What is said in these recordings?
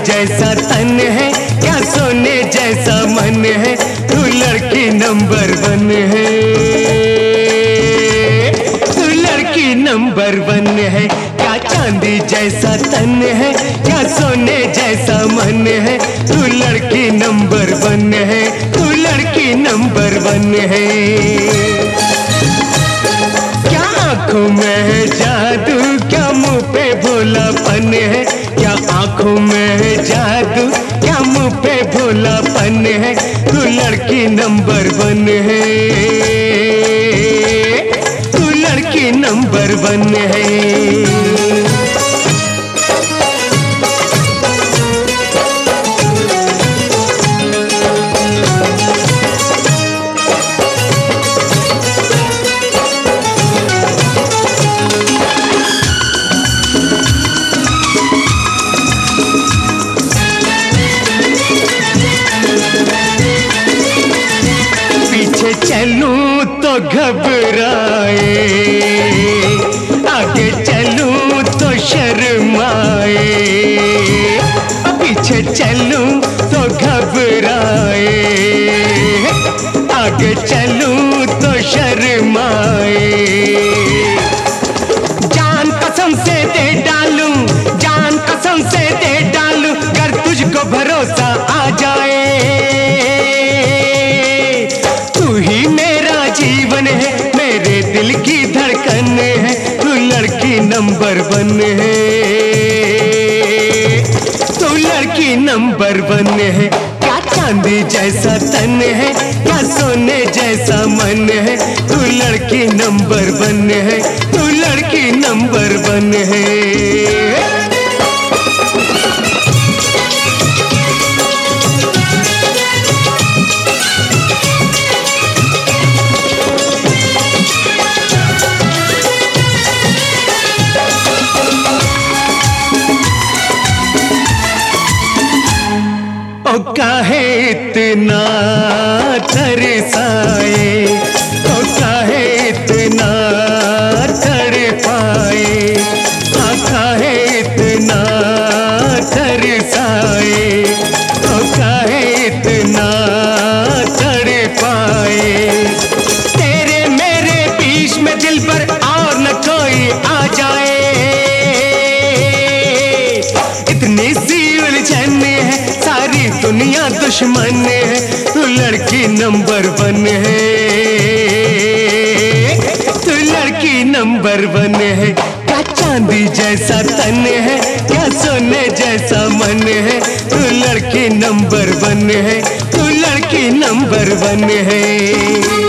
जैसा तन है, क्या सोने जैसा मन है, तू लड़की नंबर 1 है, तू लड़की नंबर 1 है। क्या चांदी जैसा तन है, क्या सोने जैसा मन है, तू लड़की नंबर 1 है, तू लड़की नंबर 1 है। क्या आंखों में है जादू, क्या मुंह पे भोलापन है, क्या आंखों में है जादू, क्या मुंह पे भोलापन है, तू लड़की नंबर 1 है, तू लड़की नंबर 1 है। पीछे चलूं तो घबराए, आगे चलूं तो शर्माए, पीछे चलूं तो घबराए, आगे चलूं तो शर्माए। जान कसम से दे डालूं, जान कसम से दे डालूं, कर तुझको भरोसा आ जाए। जीवन है, मेरे दिल की धड़कन है, तू लड़की नंबर 1 है, तू लड़की नंबर 1 है। क्या चांदी जैसा तन है, क्या सोने जैसा मन है, तू लड़की नंबर 1 है, तू लड़की नंबर 1 है। ओ काहे इतना तरसाए, ओ काहे इतना तड़पाए, आ काहे इतना तरसाए, ओ काहे इतना तड़पाए। तेरे मेरे बीच में दिल पर और न कोई आ जाए, इतनी सी उलझन है, सारी दुनिया दुश्मन है, तू लड़की नंबर 1 है, तू लड़की नंबर 1 है। क्या चांदी जैसा तन है, क्या सोने जैसा मन है, तू लड़की नंबर 1 है, तू लड़की नंबर 1 है।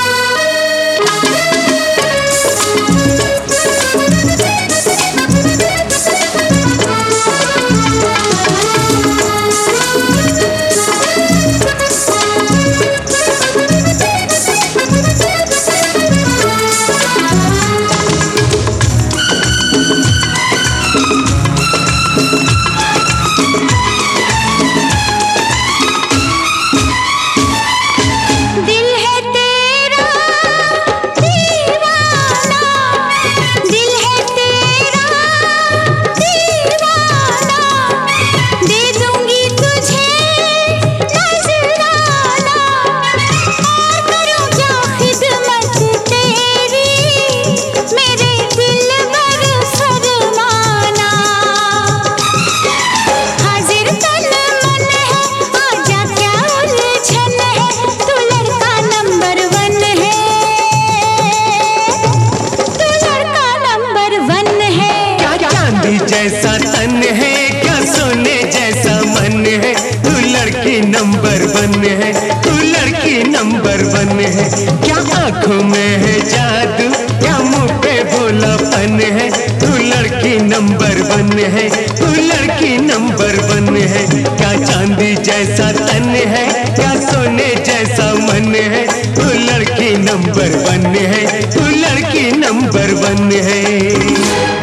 जैसा तन है, क्या सोने जैसा मन है, तू लड़की नंबर 1 है, तू लड़की नंबर 1 है। क्या आंखों में है जादू, क्या मुंह पे भोलापन है, तू लड़की नंबर 1 है, तू लड़की नंबर 1 है। क्या चांदी जैसा तन है, क्या सोने जैसा मन है, तू लड़की नंबर 1 है, तू लड़की नंबर 1 है।